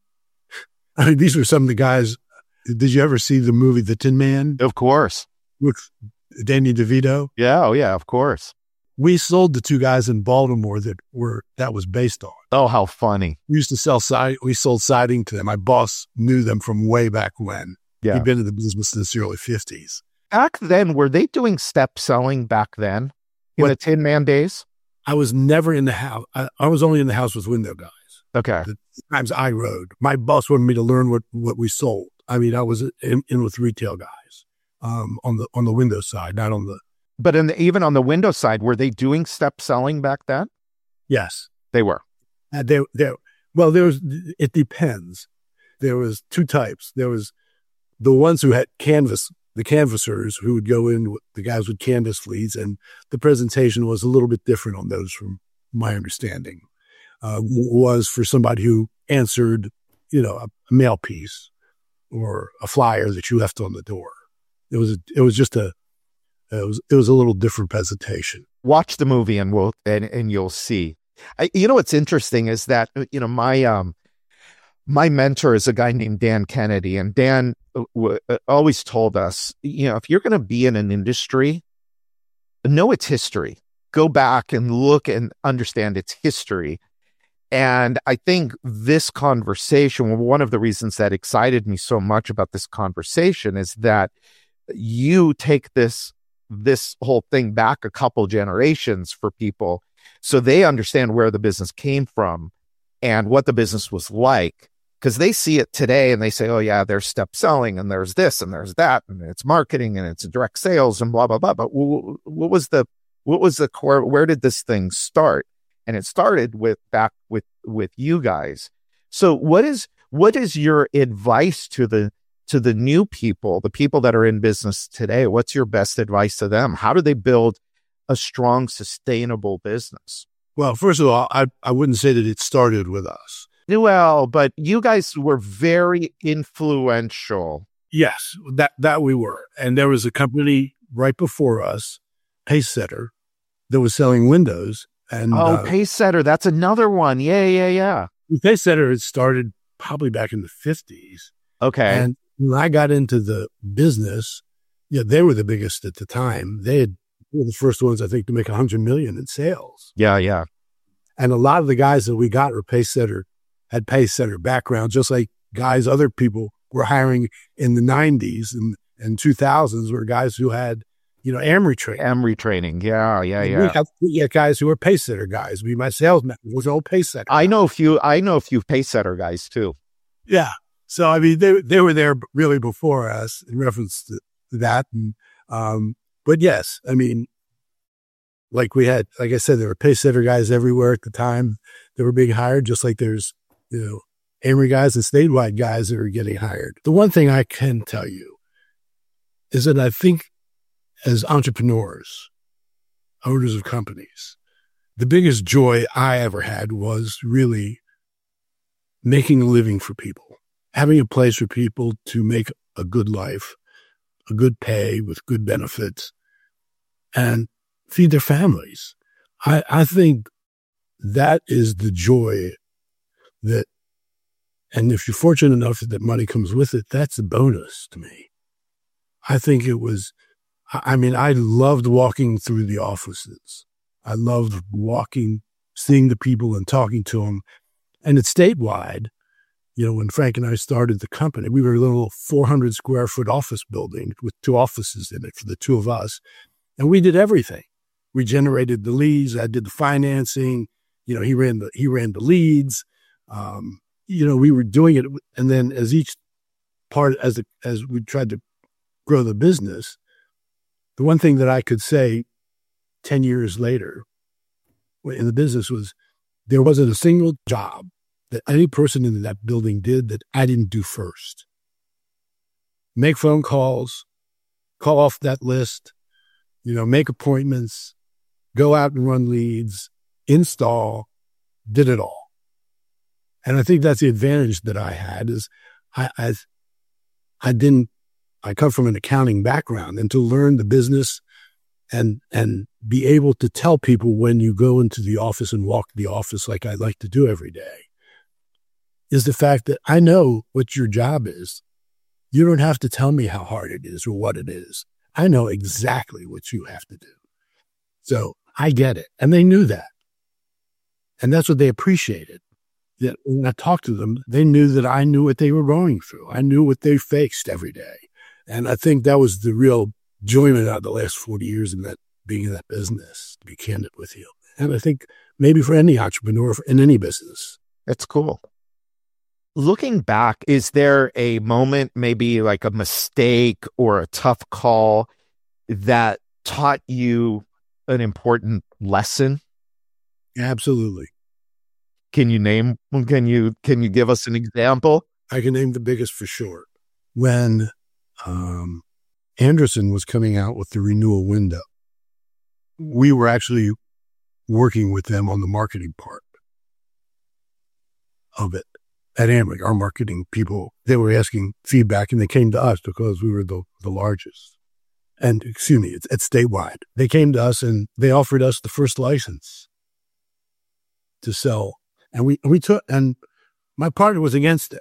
I mean, these were some of the guys. Did you ever see the movie The Tin Man? Of course. With Danny DeVito? Yeah. Oh, yeah, of course. We sold the two guys in Baltimore that were that was based on. Oh, how funny. We used to sell siding. We sold siding to them. My boss knew them from way back when. Yeah. He'd been in the business since the early fifties. Back then, were they doing step selling back then in What- the Tin Man days? I was never in the house. I, I was only in the house with window guys. Okay. The times I rode. My boss wanted me to learn what, what we sold. I mean, I was in, in with retail guys um, on the on the window side, not on the. But in the, even on the window side, were they doing step selling back then? Yes, They were. uh, there there. Well, there was. It depends. There was two types. There was the ones who had canvas, the canvassers who would go in. The guys with canvas fleets, and the presentation was a little bit different on those, from my understanding. Uh, was for somebody who answered, you know, a, a mail piece or a flyer that you left on the door. It was, a, it was just a, it was, it was a little different presentation. Watch the movie and we'll, and, and you'll see. I, you know, what's interesting is that, you know, my, um, my mentor is a guy named Dan Kennedy, and Dan w- always told us, you know, if you're going to be in an industry, know its history, go back and look and understand its history. And I think this conversation, one of the reasons that excited me so much about this conversation is that you take this, this whole thing back a couple generations for people so they understand where the business came from and what the business was like. Because they see it today and they say, oh, yeah, there's step selling and there's this and there's that and it's marketing and it's direct sales and blah, blah, blah. But w- what was the what was the core? Where did this thing start? And it started with back with with you guys. So what is what is your advice to the to the new people, the people that are in business today? What's your best advice to them? How do they build a strong, sustainable business? Well, first of all, I, I wouldn't say that it started with us. Well, but you guys were very influential. Yes, that, that we were. And there was a company right before us, Pacesetter, that was selling windows. And Oh, uh, Pacesetter, that's another one. Yeah, yeah, yeah. Pacesetter had started probably back in the fifties. Okay. And when I got into the business, yeah, they were the biggest at the time. They had they were the first ones, I think, to make a hundred million in sales. yeah, yeah. And a lot of the guys that we got were Pacesetter, had Pacesetter background, just like guys other people were hiring in the nineties and, and two thousands were guys who had, you know, Amory training. Emory training. Yeah, yeah, And yeah. We have, we had guys who were Pacesetter guys. Me, my salesman was an old Pacesetter. I know a few. I know a few Pacesetter guys too. Yeah. So, I mean, they they were there really before us in reference to that. And, um, but yes, I mean, like we had, like I said, there were Pacesetter guys everywhere at the time that were being hired, just like there's, you know, Amory guys and statewide guys that are getting hired. The one thing I can tell you is that I think as entrepreneurs, owners of companies, the biggest joy I ever had was really making a living for people, having a place for people to make a good life, a good pay with good benefits and feed their families. I, I think that is the joy that, and if you're fortunate enough that money comes with it, that's a bonus to me. I think it was, I mean, I loved walking through the offices. I loved walking, seeing the people and talking to them. And it's statewide. You know, when Frank and I started the company, we were a little four hundred square foot office building with two offices in it for the two of us. And we did everything. We generated the leads. I did the financing. You know, he ran the, he ran the leads. Um, you know, we were doing it. And then as each part, as, the, as we tried to grow the business, the one thing that I could say ten years later in the business was there wasn't a single job that any person in that building did that I didn't do first. Make phone calls, call off that list, you know, make appointments, go out and run leads, install, did it all. And I think that's the advantage that I had is I, I, I didn't, I come from an accounting background, and to learn the business and, and be able to tell people when you go into the office and walk the office like I like to do every day is the fact that I know what your job is. You don't have to tell me how hard it is or what it is. I know exactly what you have to do. So I get it. And they knew that. And that's what they appreciated. That when I talked to them, they knew that I knew what they were going through. I knew what they faced every day. And I think that was the real enjoyment out of the last forty years in that, being in that business, to be candid with you. And I think maybe for any entrepreneur in any business. It's cool. Looking back, is there a moment, maybe like a mistake or a tough call that taught you an important lesson? Absolutely. Can you name, can you, can you give us an example? I can name the biggest for sure. When um, Andersen was coming out with the renewal window, we were actually working with them on the marketing part of it. At Amrick, our marketing people, they were asking feedback, and they came to us because we were the, the largest. And excuse me, it's, it's statewide. They came to us and they offered us the first license to sell. And we, we took, and my partner was against it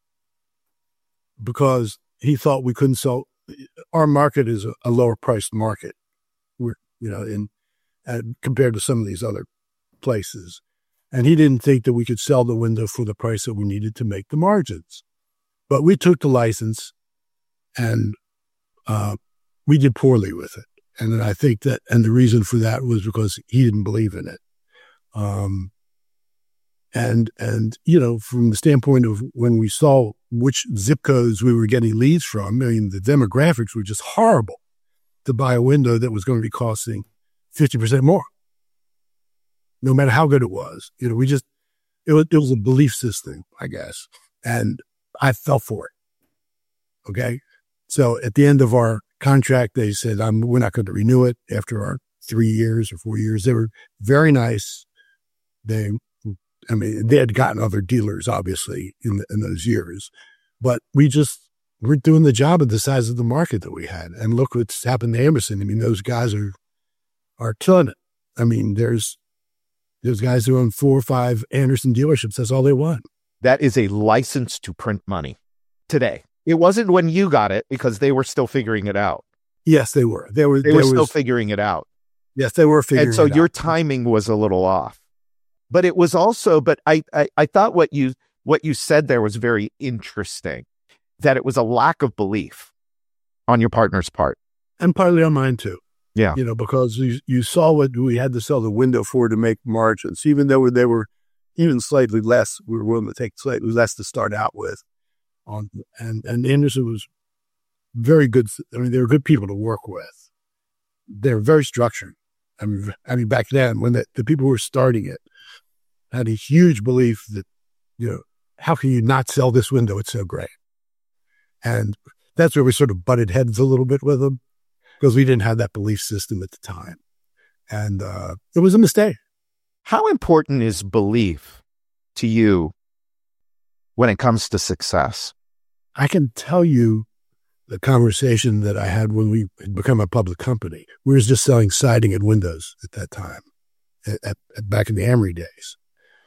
because he thought we couldn't sell. Our market is a, a lower priced market. We're, you know, in, uh, compared to some of these other places. And he didn't think that we could sell the window for the price that we needed to make the margins. But we took the license and uh, we did poorly with it. And then I think that, and the reason for that was because he didn't believe in it. Um, and, and, you know, from the standpoint of when we saw which zip codes we were getting leads from, I mean, the demographics were just horrible to buy a window that was going to be costing fifty percent more. No matter how good it was, you know, we just, it was, it was a belief system, I guess. And I fell for it. Okay. So at the end of our contract, they said, I'm, we're not going to renew it after our three years or four years. They were very nice. They, I mean, they had gotten other dealers, obviously, in, the, in those years, but we just, we're doing the job at the size of the market that we had. And look what's happened to Emerson. I mean, those guys are, are killing it. I mean, there's, There's guys who own four or five Andersen dealerships. That's all they want. That is a license to print money today. It wasn't when you got it because they were still figuring it out. Yes, they were. They were. They were was, still figuring it out. Yes, they were figuring it out. And so your timing was a little off. But it was also, but I, I, I thought what you, what you said there was very interesting, that it was a lack of belief on your partner's part. And partly on mine too. Yeah. You know, because you, you saw what we had to sell the window for to make margins, even though they were even slightly less, we were willing to take slightly less to start out with. On and, and Andersen was very good. I mean, they were good people to work with. They were very structured. I mean, I mean, back then when the, the people who were starting it had a huge belief that, you know, how can you not sell this window? It's so great. And that's where we sort of butted heads a little bit with them, because we didn't have that belief system at the time. And uh, it was a mistake. How important is belief to you when it comes to success? I can tell you the conversation that I had when we had become a public company. We were just selling siding and windows at that time, at, at, at back in the Amory days.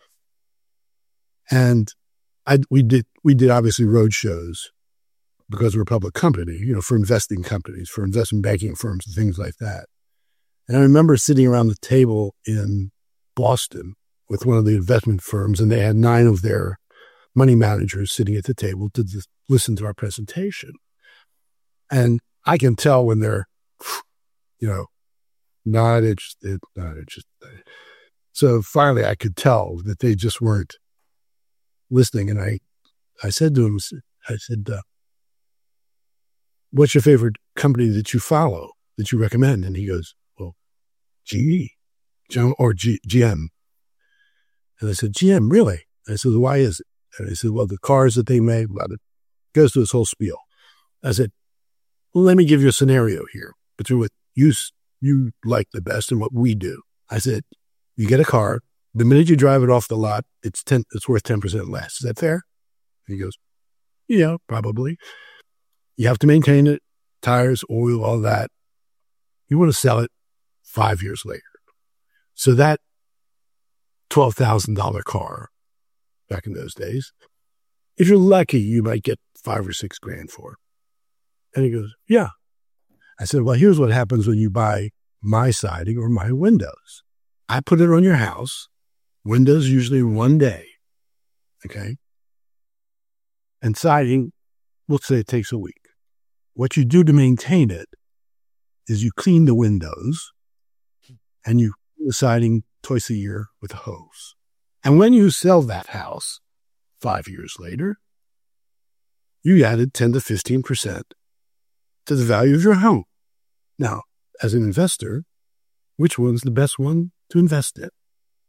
And I, we did, we did obviously road shows because we're a public company, you know, for investing companies, for investment banking firms and things like that. And I remember sitting around the table in Boston with one of the investment firms, and they had nine of their money managers sitting at the table to just listen to our presentation. And I can tell when they're, you know, not interested, not interested. So finally I could tell that they just weren't listening. And I, I said to him, I said, uh, what's your favorite company that you follow, that you recommend? And he goes, well, G E or G- GM. And I said, G M, really? And I said, why is it? And I said, well, the cars that they make, well, it goes to this whole spiel. I said, well, let me give you a scenario here between what you, you like the best and what we do. I said, you get a car. The minute you drive it off the lot, it's ten, it's worth ten percent less. Is that fair? And he goes, yeah, probably. You have to maintain it, tires, oil, all that. You want to sell it five years later. So that twelve thousand dollars car back in those days, if you're lucky, you might get five or six grand for it. And he goes, yeah. I said, well, here's what happens when you buy my siding or my windows. I put it on your house. Windows usually one day. Okay. And siding, we'll say it takes a week. What you do to maintain it is you clean the windows and you clean the siding twice a year with a hose. And when you sell that house five years later, you added ten to fifteen percent to the value of your home. Now, as an investor, which one's the best one to invest in?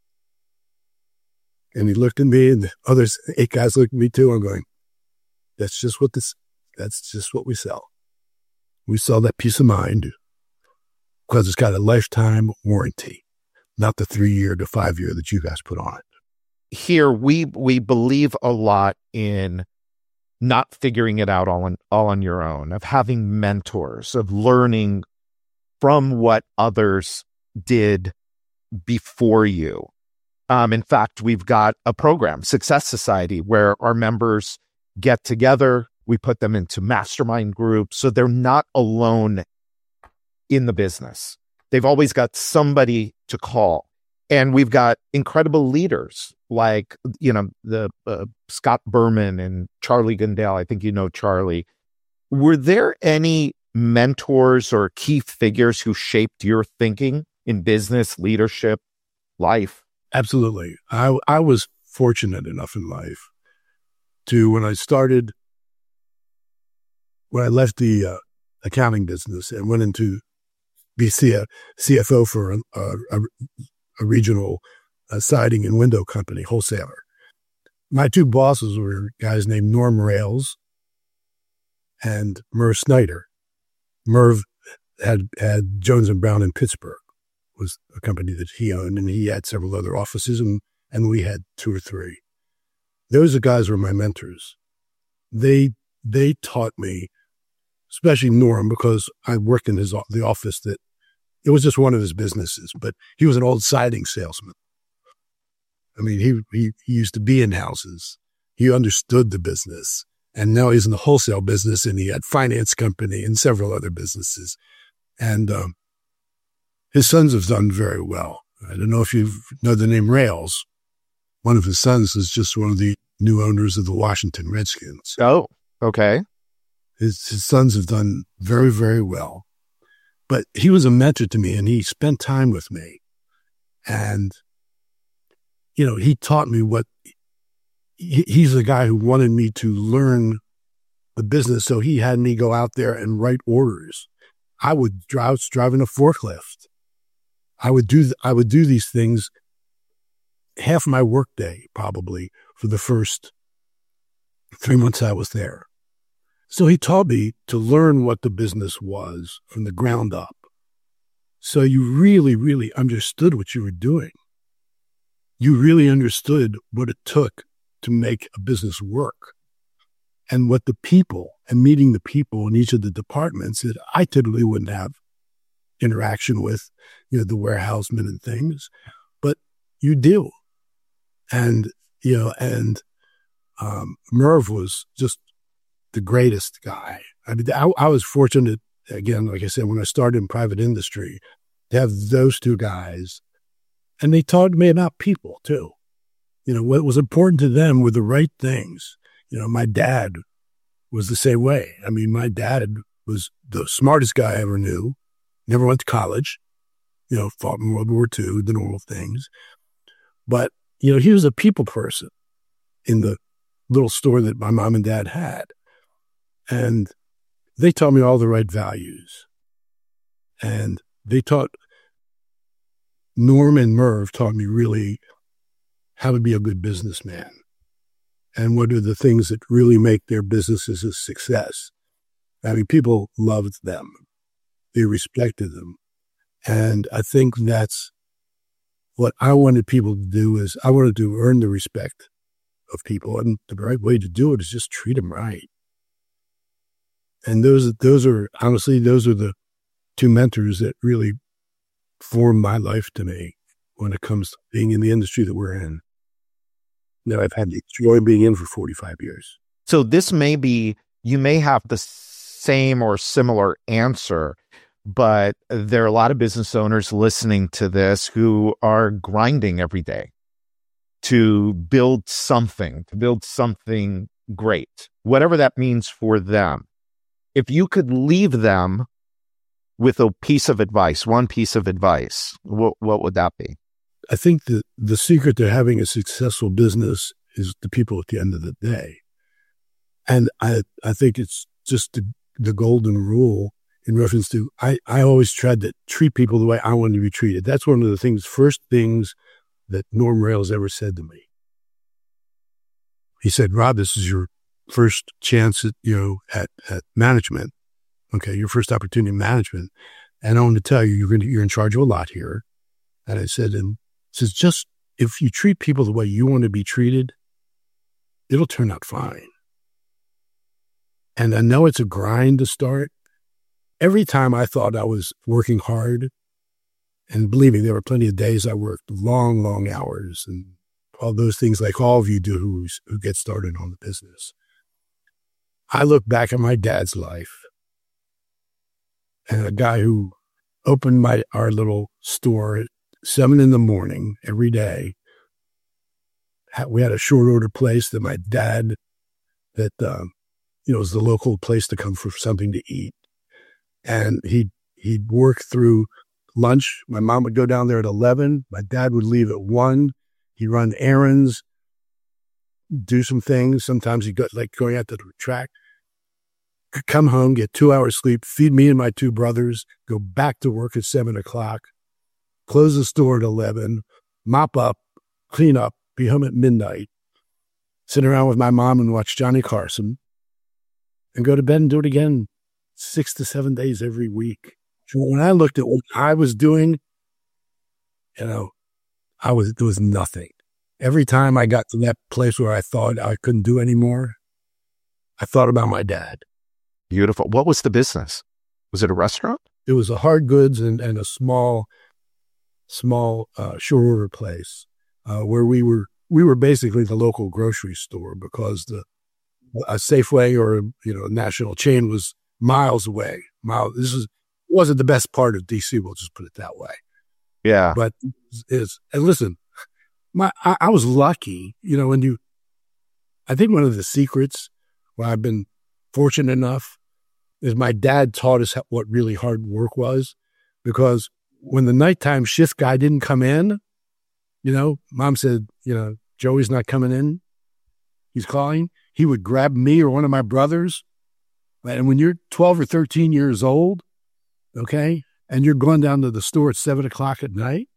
And he looked at me, and the others, eight guys looked at me too. I'm going, that's just what this, that's just what we sell. We sell that peace of mind because it's got a lifetime warranty, not the three year to five year that you guys put on it. Here, we we believe a lot in not figuring it out all on all on your own, of having mentors, of learning from what others did before you. Um, in fact, we've got a program, Success Society, where our members get together. We put them into mastermind groups, so they're not alone in the business. They've always got somebody to call. And we've got incredible leaders like, you know, the uh, Scott Berman and Charlie Gundel. I think you know Charlie. Were there any mentors or key figures who shaped your thinking in business, leadership, life? Absolutely. I, I was fortunate enough in life to, when I started, when I left the uh, accounting business and went into be C F O for a, a, a regional uh, siding and window company, wholesaler. My two bosses were guys named Norm Rails and Merv Snyder. Merv had, had Jones and Brown in Pittsburgh, was a company that he owned, and he had several other offices, and, and we had two or three. Those guys were my mentors. They they taught me, especially Norm, because I worked in his the office that it was just one of his businesses, but he was an old siding salesman. I mean, he, he, he used to be in houses. He understood the business, and now he's in the wholesale business, and he had finance company and several other businesses. And um, his sons have done very well. I don't know if you know the name Rails. One of his sons is just one of the new owners of the Washington Redskins. Oh, okay. His, his sons have done very, very well. But he was a mentor to me, and he spent time with me. And, you know, he taught me what, he, he's the guy who wanted me to learn the business. So he had me go out there and write orders. I would drive, I was driving a forklift. I would do, I would do these things half my workday, probably, for the first three months I was there. So he taught me to learn what the business was from the ground up. So you really, really understood what you were doing. You really understood what it took to make a business work. and what the people and meeting the people in each of the departments that I typically wouldn't have interaction with, you know, the warehousemen and things, but you do. And, you know, and um, Merv was just the greatest guy. I mean, I, I was fortunate, again, like I said, when I started in private industry, to have those two guys. And they taught me about people too. You know, what was important to them were the right things. You know, my dad was the same way. I mean, my dad was the smartest guy I ever knew, never went to college, you know, fought in World War Two, the normal things. But, you know, he was a people person in the little store that my mom and dad had. And they taught me all the right values. And they taught, Norm and Merv taught me really how to be a good businessman and what are the things that really make their businesses a success. I mean, people loved them. They respected them. And I think that's what I wanted people to do is I wanted to earn the respect of people. And the right way to do it is just treat them right. And those, those are, honestly, those are the two mentors that really formed my life to me when it comes to being in the industry that we're in. That I've had the joy being in for forty-five years. So this may be, you may have the same or similar answer, but there are a lot of business owners listening to this who are grinding every day to build something, to build something great, whatever that means for them. If you could leave them with a piece of advice, one piece of advice, what, what would that be? I think that the secret to having a successful business is the people at the end of the day. And I, I think it's just the, the golden rule in reference to, I, I always tried to treat people the way I wanted to be treated. That's one of the things, first things that Norm Rales ever said to me. He said, Rob, this is your first chance at, you know, at, at management. Okay, your first opportunity in management. And I want to tell you, you're going to, you're in charge of a lot here. And I said, and says, just if you treat people the way you want to be treated, it'll turn out fine. And I know it's a grind to start. Every time I thought I was working hard, and believe me, there were plenty of days I worked long, long hours and all those things like all of you do who, who get started on the business. I look back at my dad's life and a guy who opened my our little store at seven in the morning every day. We had a short order place that my dad, that, um, you know, was the local place to come for something to eat. And he'd, he'd work through lunch. My mom would go down there at eleven. My dad would leave at one. He'd run errands, do some things. Sometimes he'd go, like going out to the track, come home, get two hours sleep, feed me and my two brothers, go back to work at seven o'clock, close the store at eleven, mop up, clean up, be home at midnight, sit around with my mom and watch Johnny Carson, and go to bed and do it again six to seven days every week. So when I looked at what I was doing, you know, I was, there was nothing. Every time I got to that place where I thought I couldn't do anymore, I thought about my dad. Beautiful. What was the business? Was it a restaurant? It was a hard goods and, and a small, small uh, short order place uh, where we were, we were basically the local grocery store because the a Safeway or, you know, a national chain was miles away. Mile, this is, wasn't the best part of D C, we'll just put it that way. Yeah. But is, and listen, my, I, I was lucky, you know, when you, I think one of the secrets where I've been fortunate enough is my dad taught us what really hard work was, because when the nighttime shift guy didn't come in, you know, mom said, you know, Joey's not coming in. He's calling. He would grab me or one of my brothers. And when you're twelve or thirteen years old, okay, and you're going down to the store at seven o'clock at night,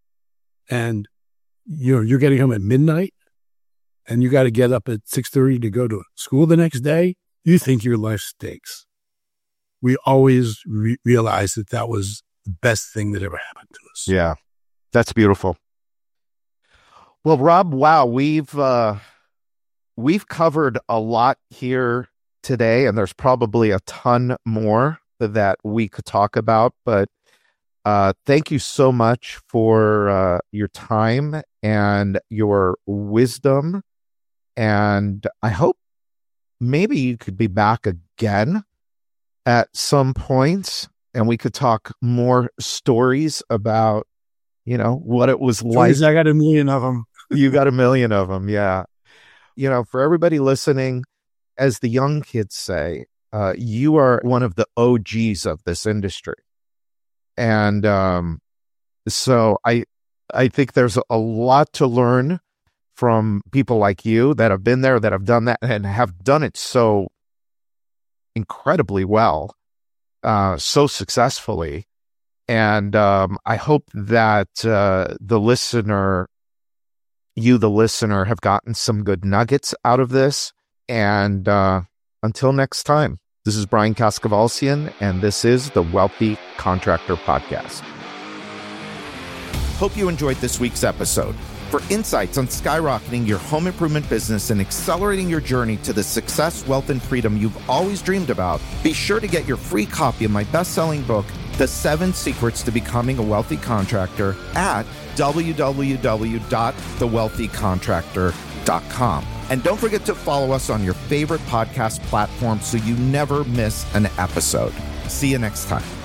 and you know, you're getting home at midnight, and you got to get up at six thirty to go to school the next day, you think your life stinks. We always re- realized that that was the best thing that ever happened to us. Yeah, that's beautiful. Well, Rob, wow, we've uh, we've covered a lot here today, and there's probably a ton more that we could talk about, but uh, thank you so much for uh, your time and your wisdom. And I hope maybe you could be back again at some point, and we could talk more stories about, you know, what it was like. I got a million of them. You got a million of them, yeah. You know, for everybody listening, as the young kids say, uh, you are one of the O Gs of this industry. And um, so I, I think there's a lot to learn from people like you that have been there, that have done that, and have done it so incredibly well, uh, so successfully. And um, I hope that uh, the listener, you, the listener, have gotten some good nuggets out of this. And uh, until next time, this is Brian Kaskavalciyan, and this is the Wealthy Contractor Podcast. Hope you enjoyed this week's episode. For insights on skyrocketing your home improvement business and accelerating your journey to the success, wealth, and freedom you've always dreamed about, be sure to get your free copy of my best-selling book, The Seven Secrets to Becoming a Wealthy Contractor, at w w w dot the wealthy contractor dot com. And don't forget to follow us on your favorite podcast platform so you never miss an episode. See you next time.